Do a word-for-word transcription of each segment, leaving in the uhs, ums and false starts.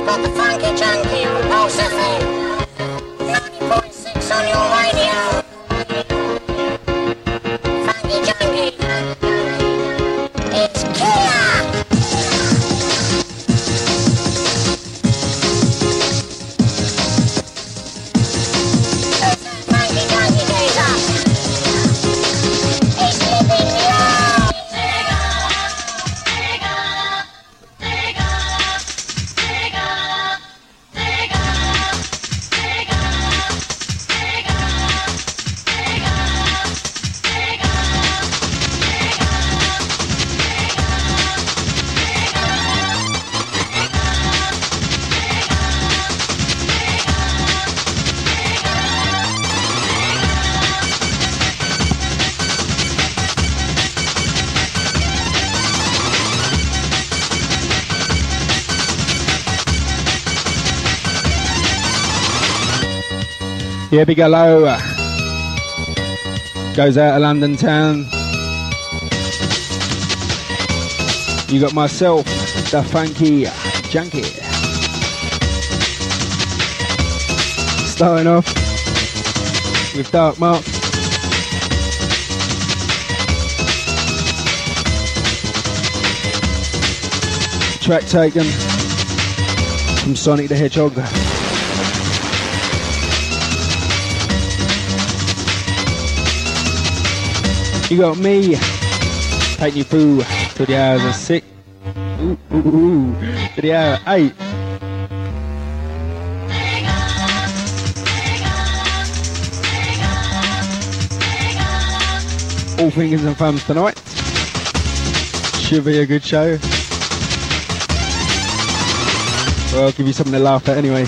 Yeah, big hello goes out of London town. You got myself, the funky junkie. Starting off with Dark Mark. Track taken from Sonic the Hedgehog. You got me taking you through to the hours of six, ooh, ooh, ooh, to the hour eight. All fingers and thumbs tonight. Should be a good show. Well, I'll give you something to laugh at anyway.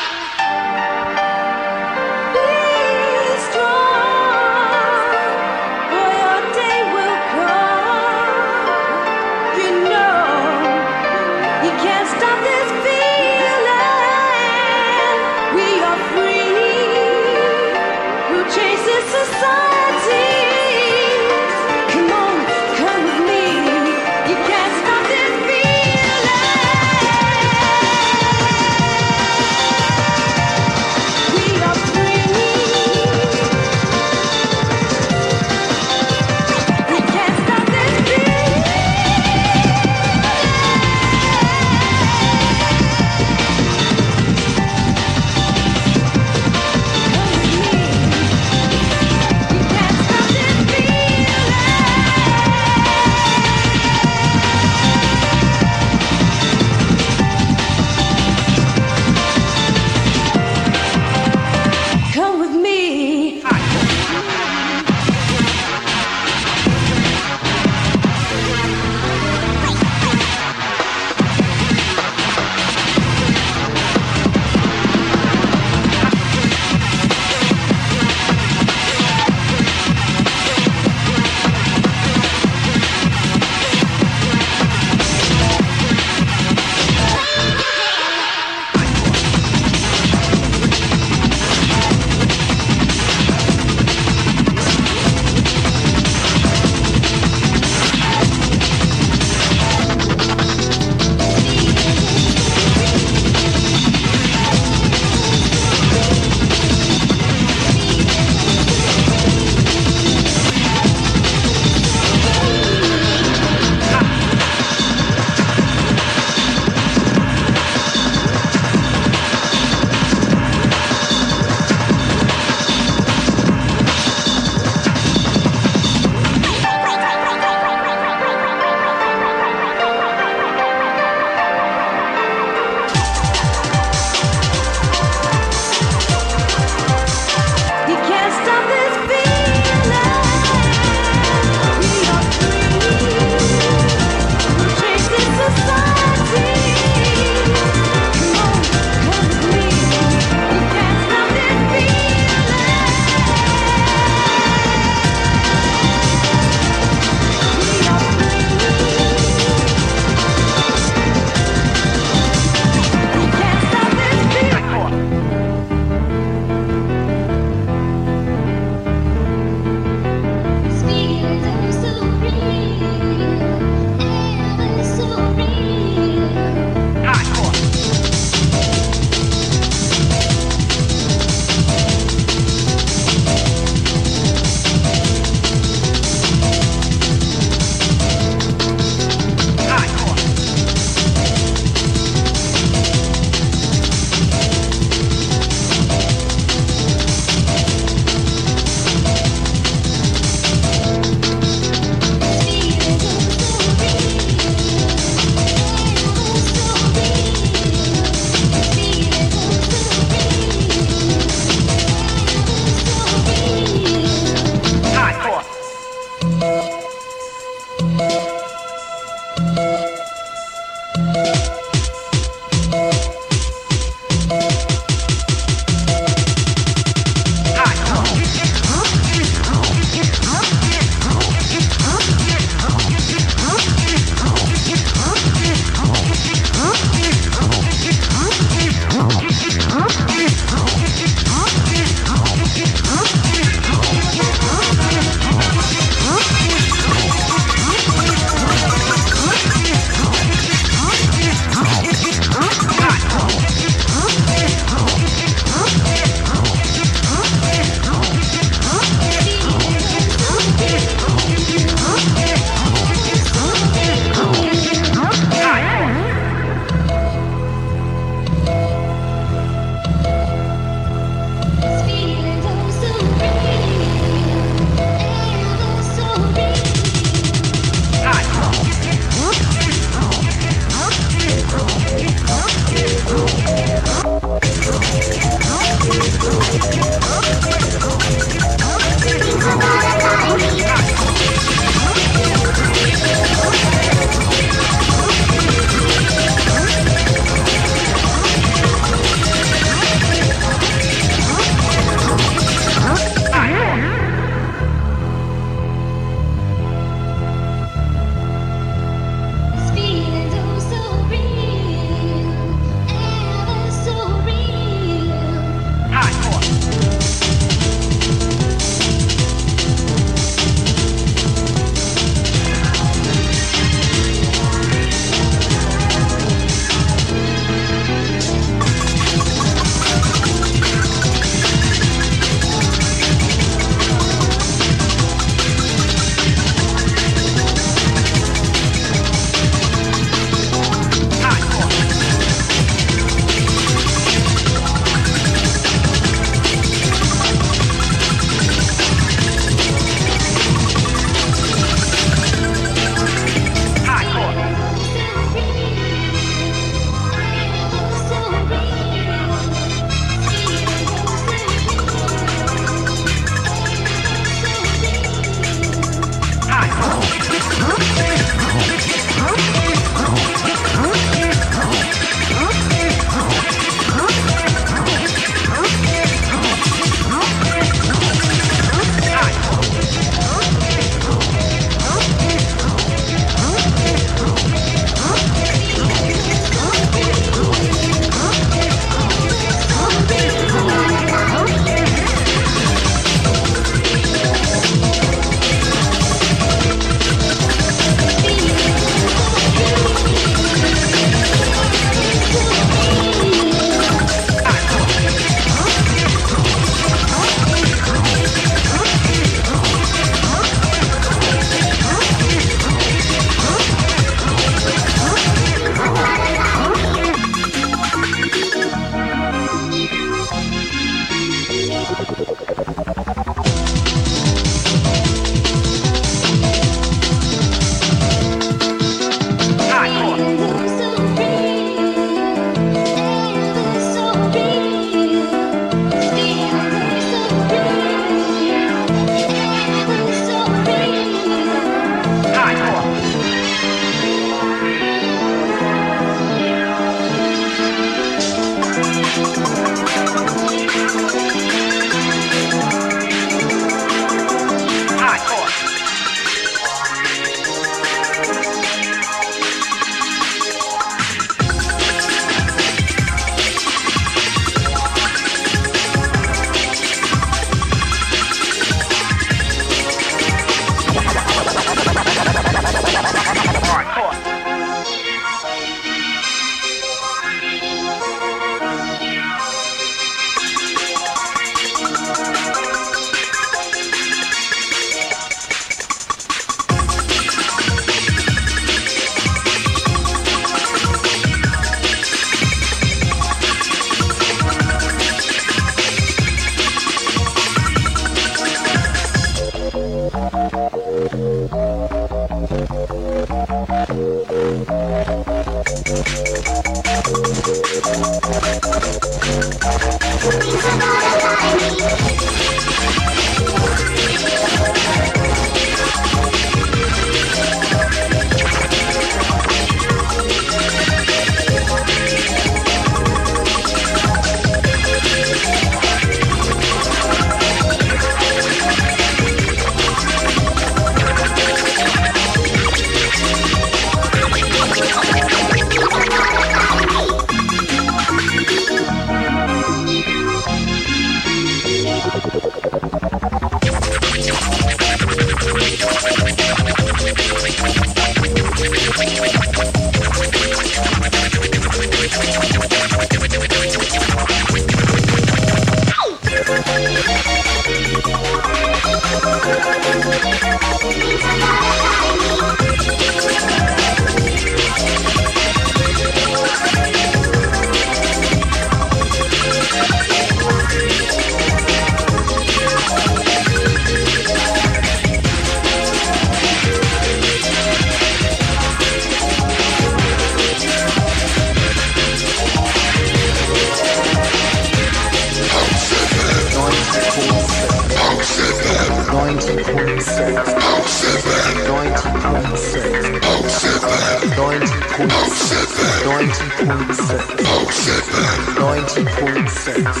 ninety point six.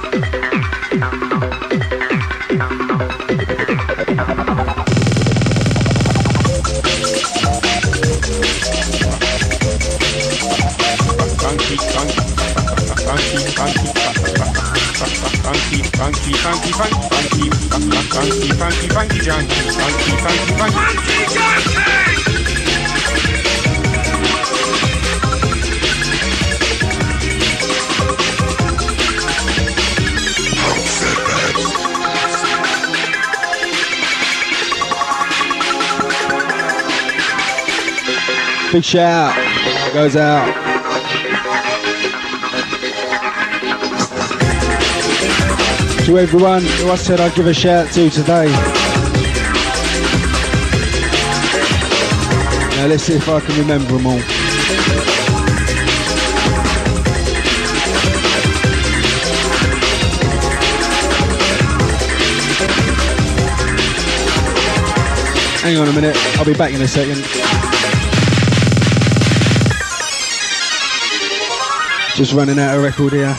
Funky, funky, funky, funky, funky, funky, funky, funky, funky, funky, funky, funky, junkie, funky, funky, funky, junkie. Big shout goes out to everyone who I said I'd give a shout to today. Now let's see if I can remember them all. Hang on a minute, I'll be back in a second. Just running out of record here.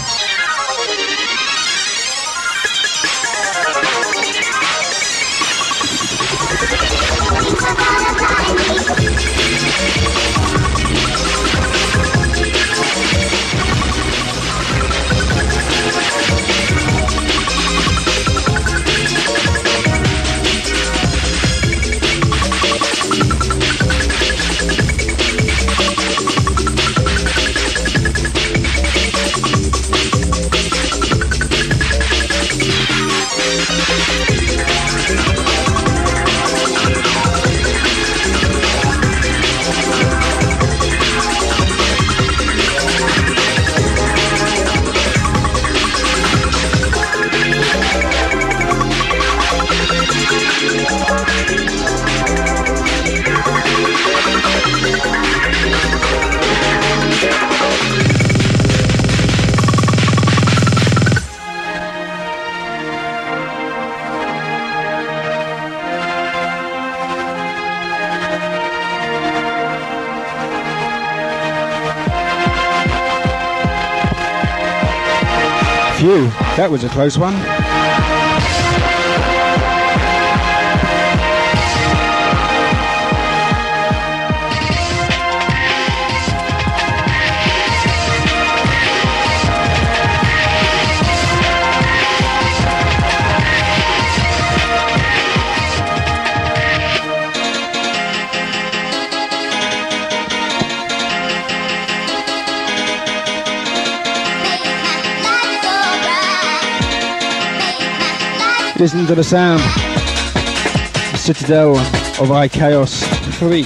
Phew, that was a close one. Listen to the sound. The Citadel of I Chaos three.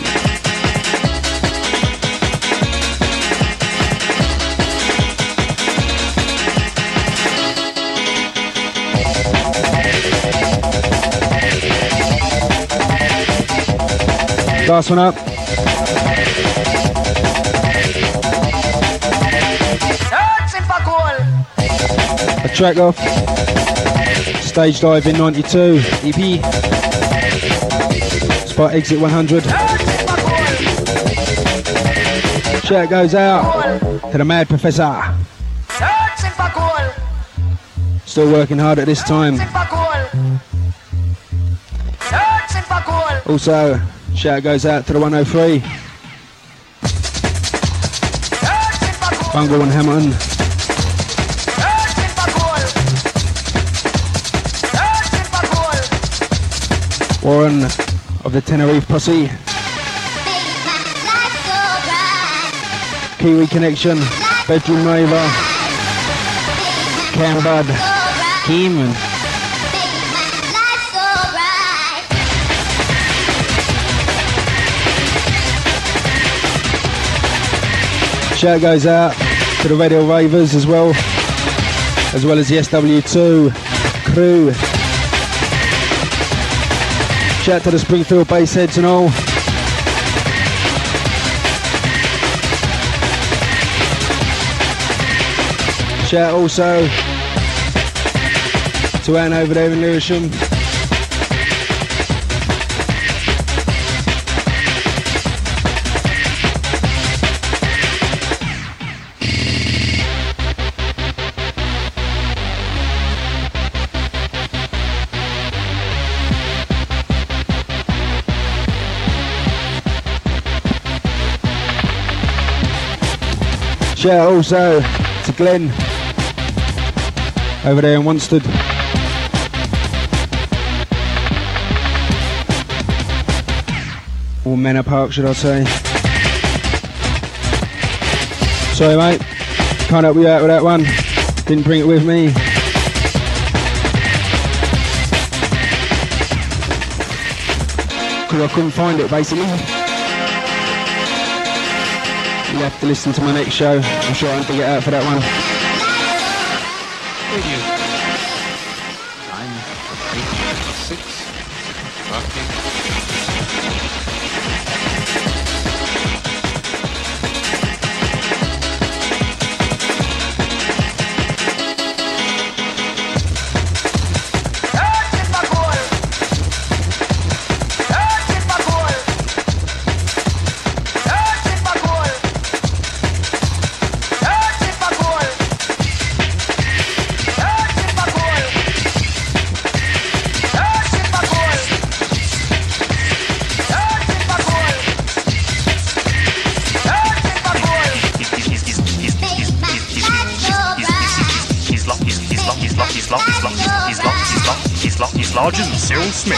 Last one up. A track off. Stage Dive in ninety-two, E P. Spot Exit one hundred. Shout goes out to the Mad Professor. Still working hard at this time. Also, shout goes out to the one oh three. Bungle and Hamilton. Warren of the Tenerife Posse. Kiwi Connection. Bedroom Neighbour. Cam Bud. Keeman. Shout goes out to the Radio Ravers as well, as well as the S W two crew. Shout to the Springfield Bassheads and all. Shout also to Anne over there in Lewisham. Shout out also to Glenn over there in Wanstead. Or Manor Park, should I say. Sorry mate, can't help you out with that one. Didn't bring it with me. Because I couldn't find it basically. You'll have to listen to my next show. I'm sure I'll dig it out for that one. Radio. Nine, eight, six. Okay. Larger than Cyril Smith.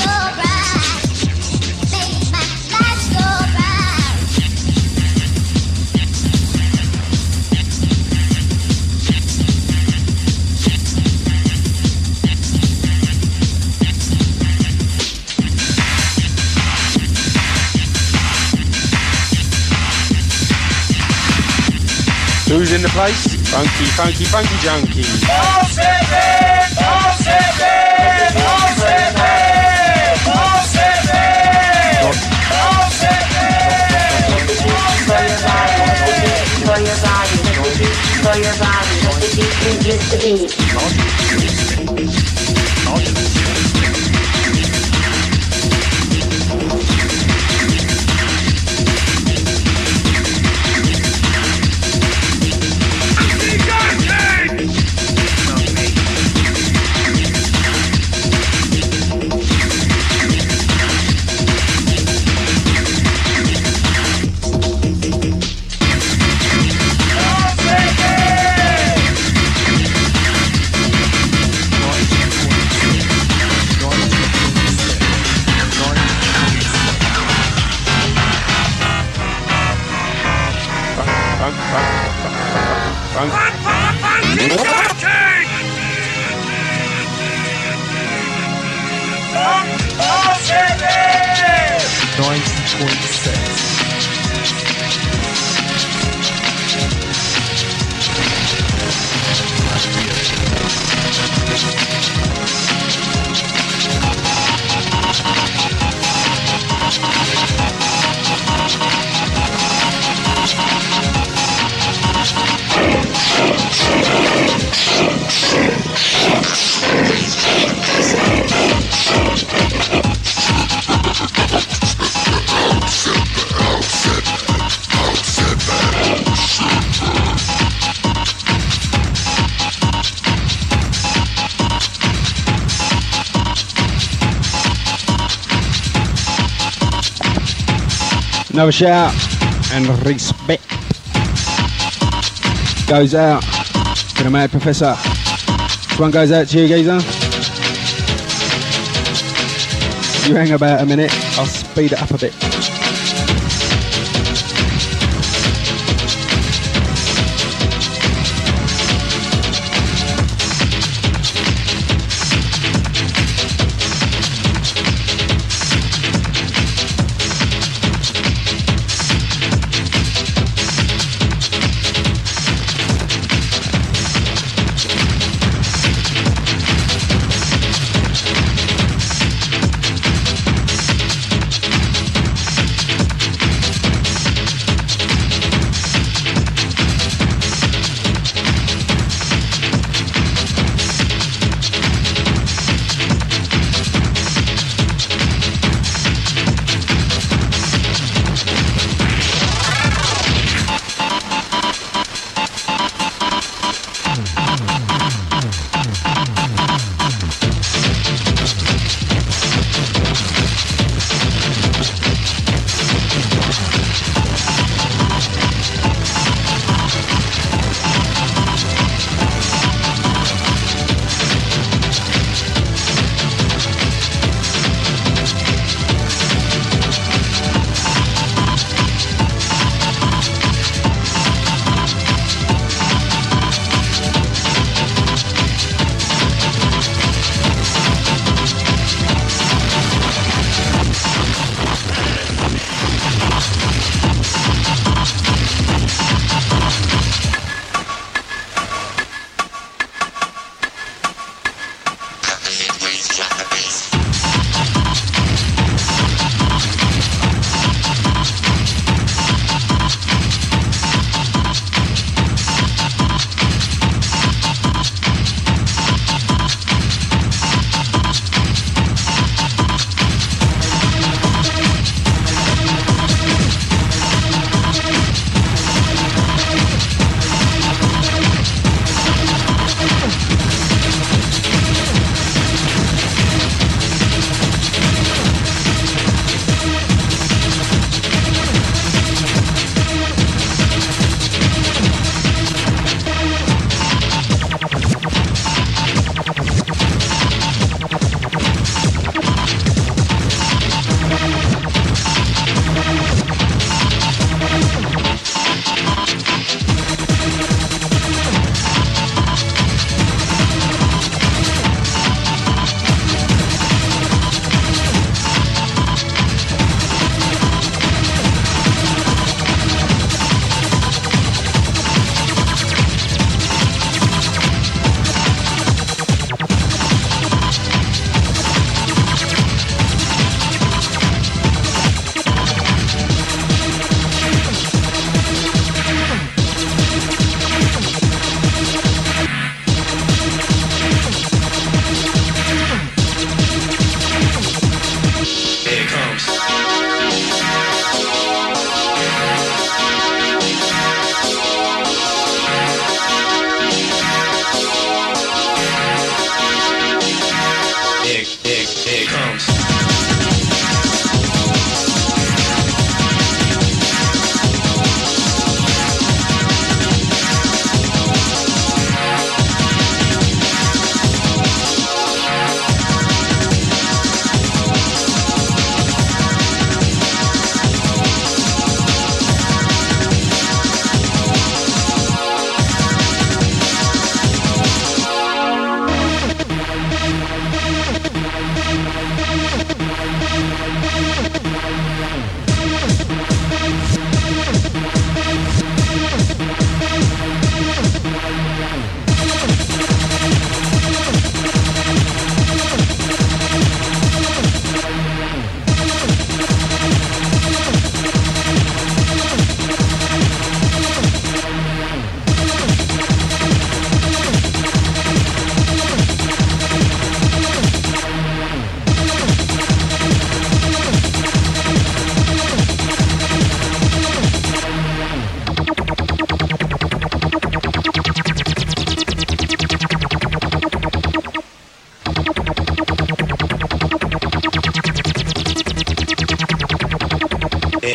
Who's in the place? Funky, funky, funky junkie. Oh seven, oh seven, oh seven, oh seven, oh seven. For your body, for your body, for your body, let the beat begin to beat. Another shout and respect goes out to the Mad Professor. This one goes out to you, geezer. You hang about a minute, I'll speed it up a bit.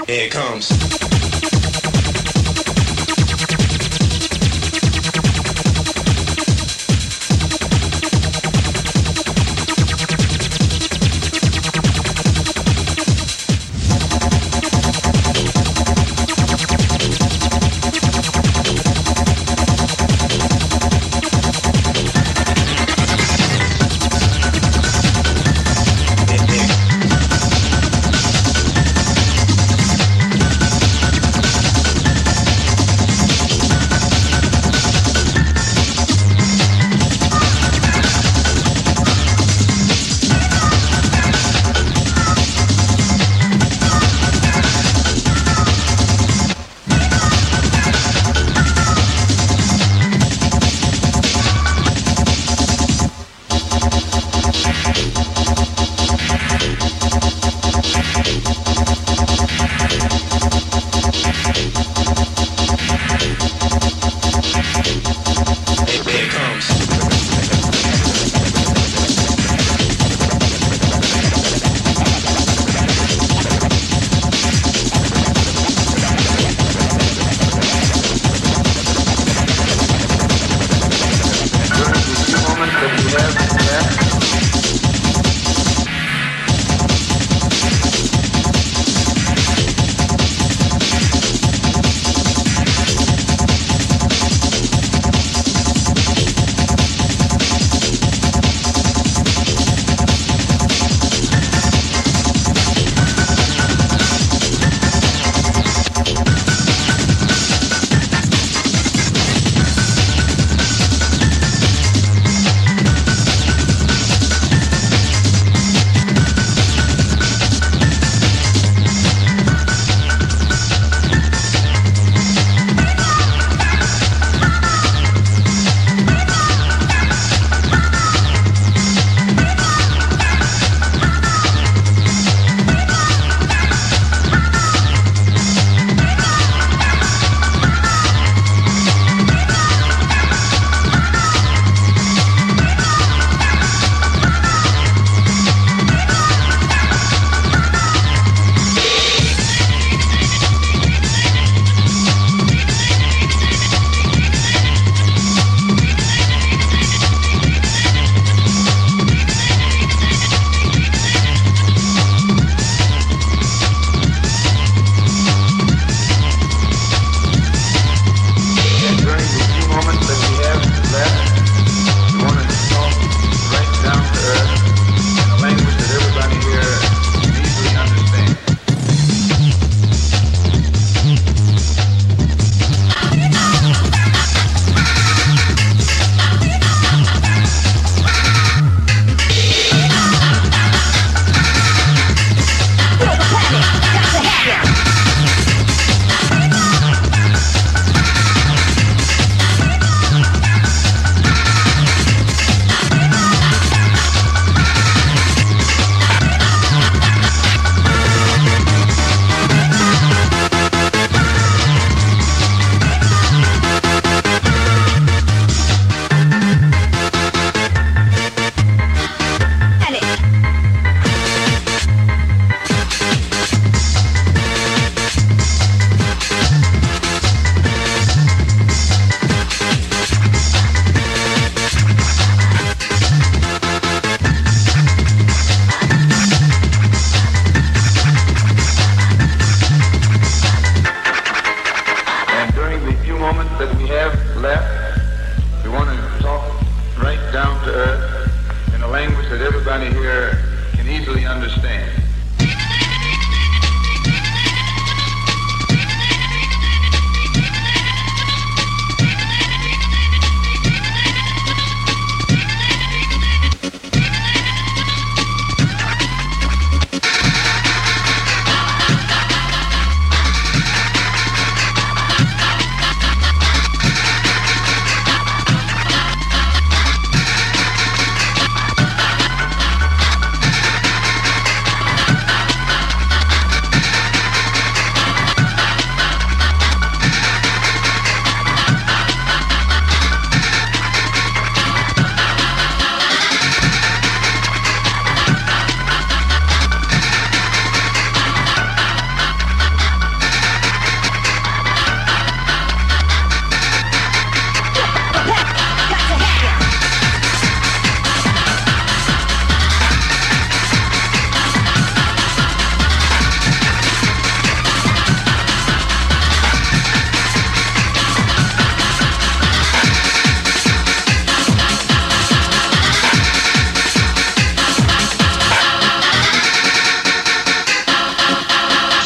Here it comes.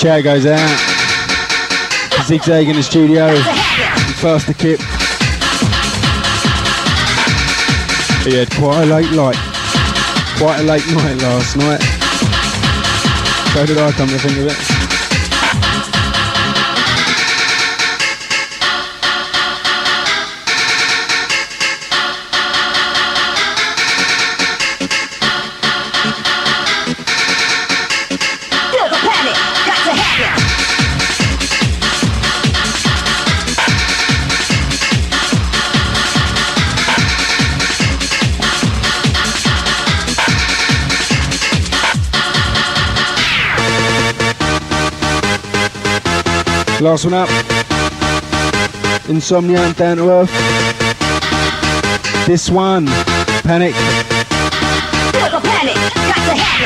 Shout goes out. Zigzag in the studio. Faster Kip. He had quite a late night. Quite a late night last night. So did I, come to think of it. Last one up. Insomnia and Down to Earth. This one, Panic. Panic, got to have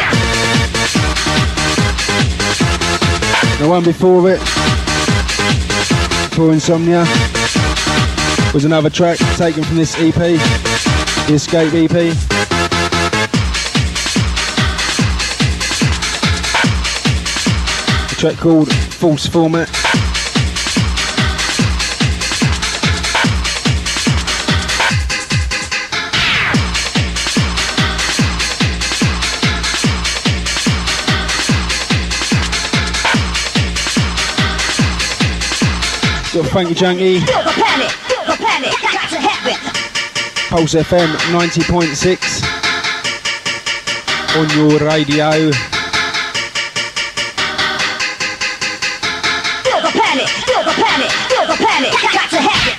The one before it, before Insomnia, was another track taken from this E P, the Escape E P. A track called False Format. Got Funky Junkie. panic, panic, got to happen. Pulse F M ninety point six on your radio. Feel the panic, feel the panic, feel the panic, got to happen.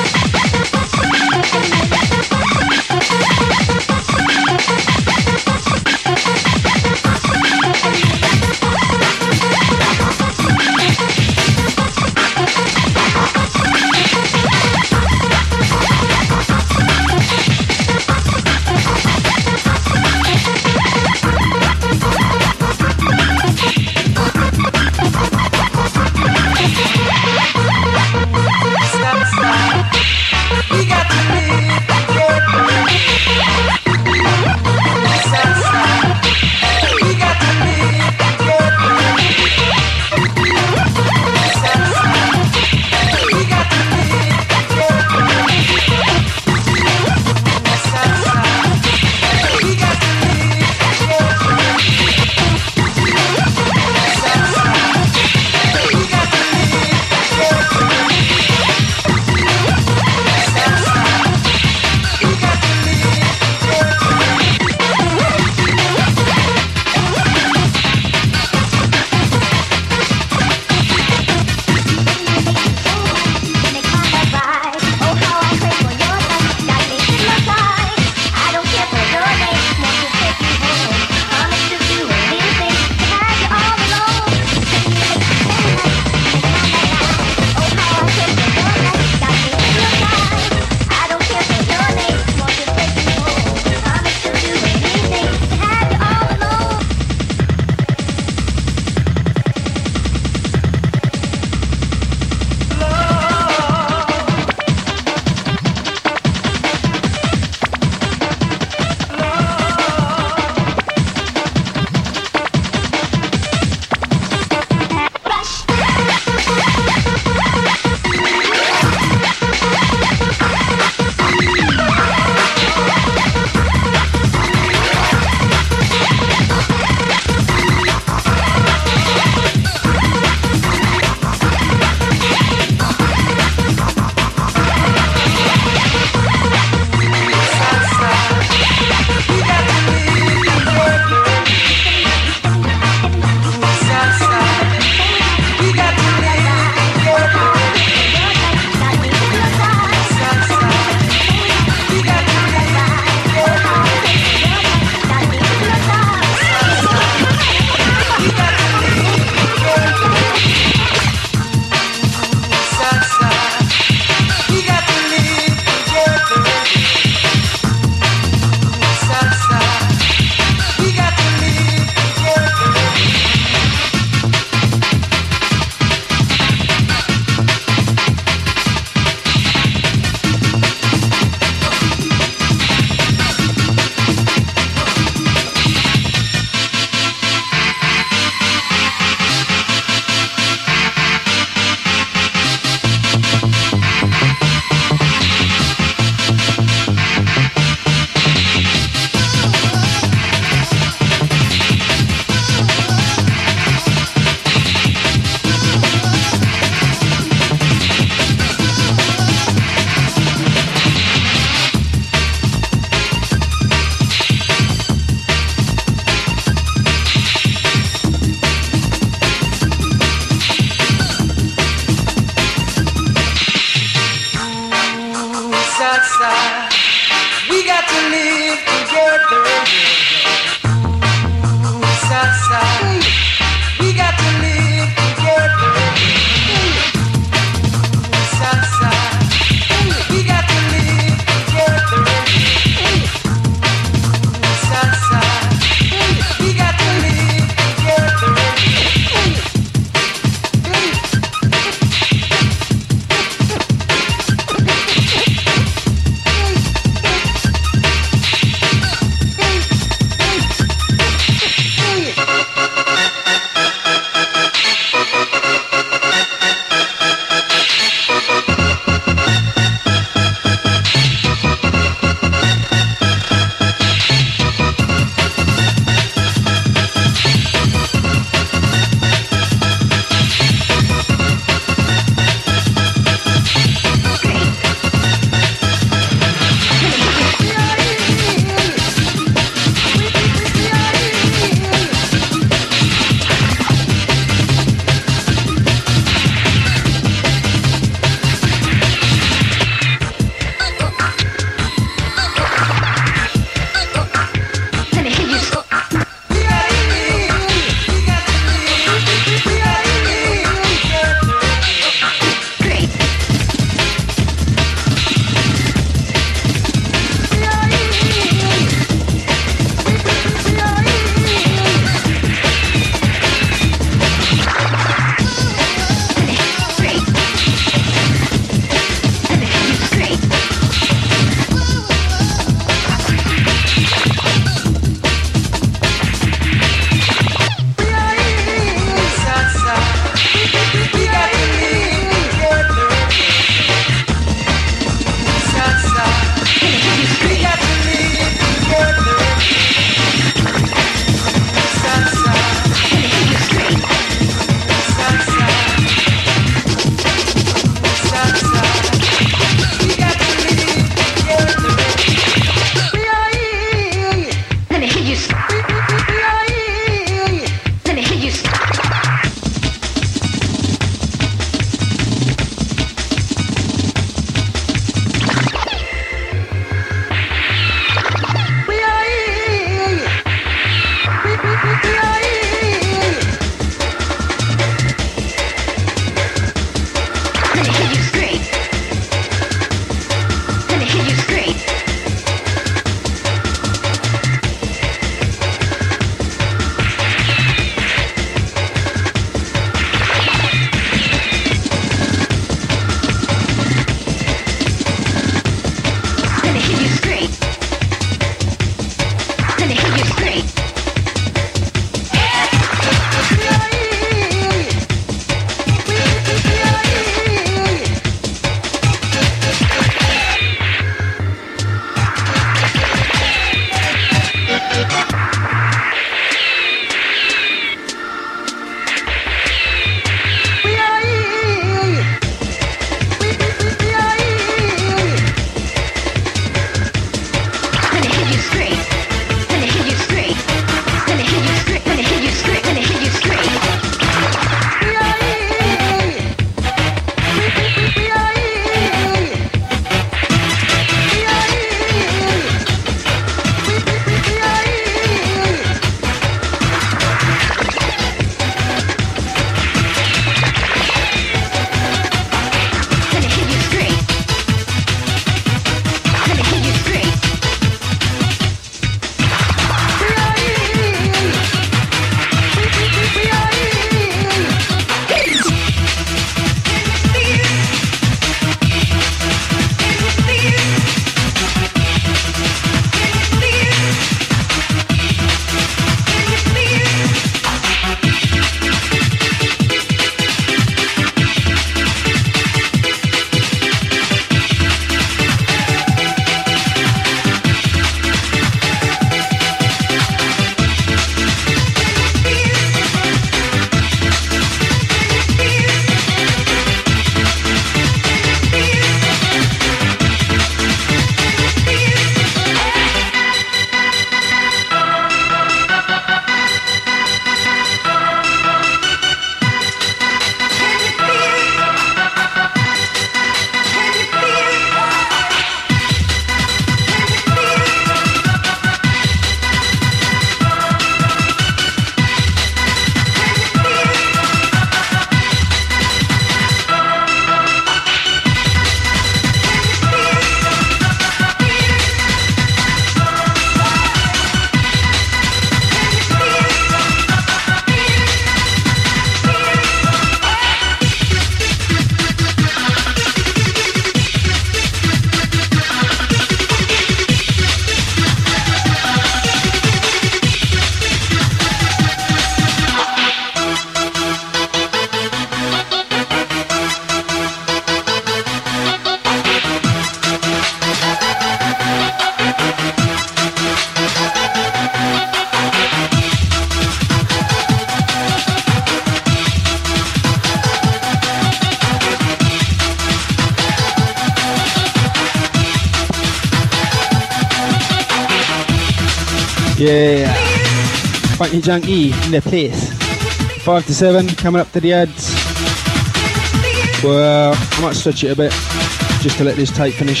Yeah. Funky Junkie in the place. Five to seven, coming up to the ads. Well, I might stretch it a bit just to let this tape finish.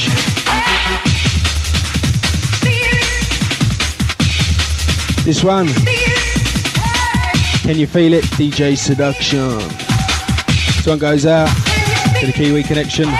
This one. Can you feel it? D J Seduction. This one goes out to the Kiwi Connection.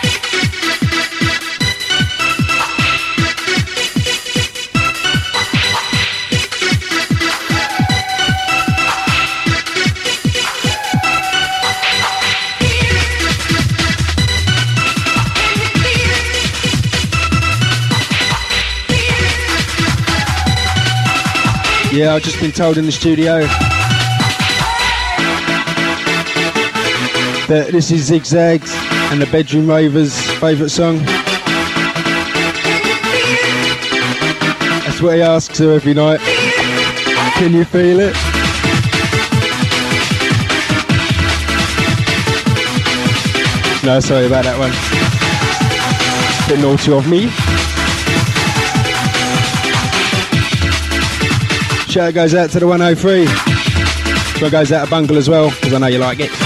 Yeah, I've just been told in the studio that this is Zigzags and the Bedroom Ravers' favourite song. That's what he asks her every night. Can you feel it? No, sorry about that one. Bit naughty of me. Shout goes out to the one oh three. Shout goes out to Bungle as well, because I know you like it.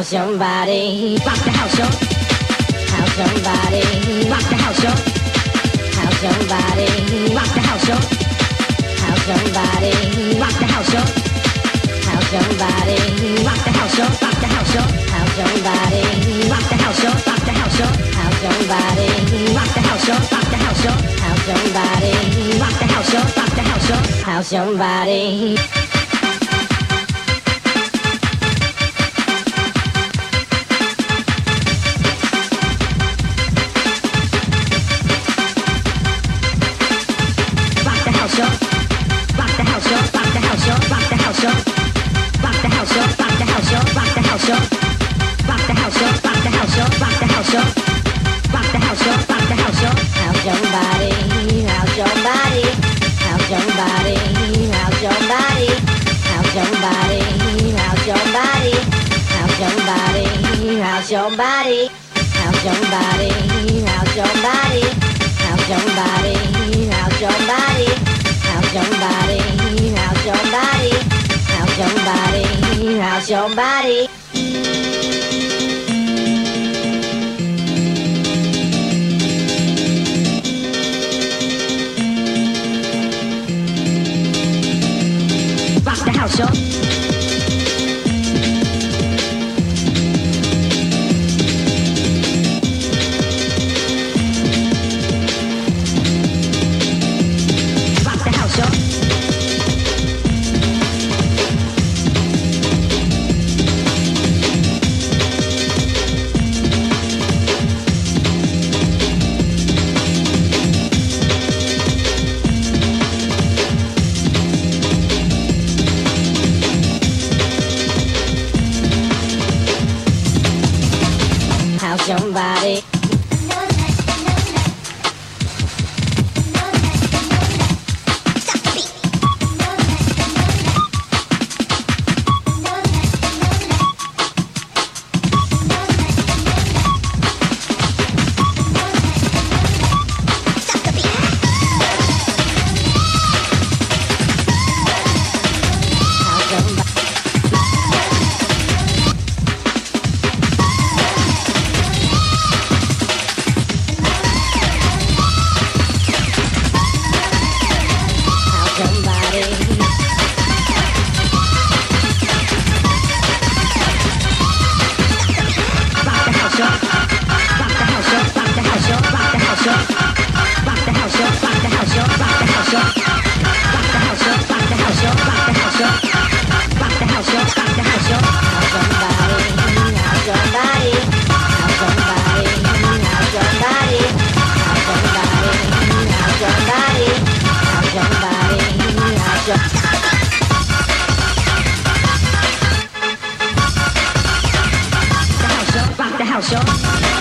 House your body, rock the house show. House your body, rock the house show. House your body, rock the house show. House your body, rock the house show. House your body, rock the house show, rock the house show. House your body, rock the house show, rock the house show. House your body, rock the house show, rock the house show. House your body, rock the house show, rock the house show. House your body. House your body, house your body, house your body, house your body, house your body, house your body, house your body, house your body, house your body. Rock the house, yo. Somebody. Rock the house, yo.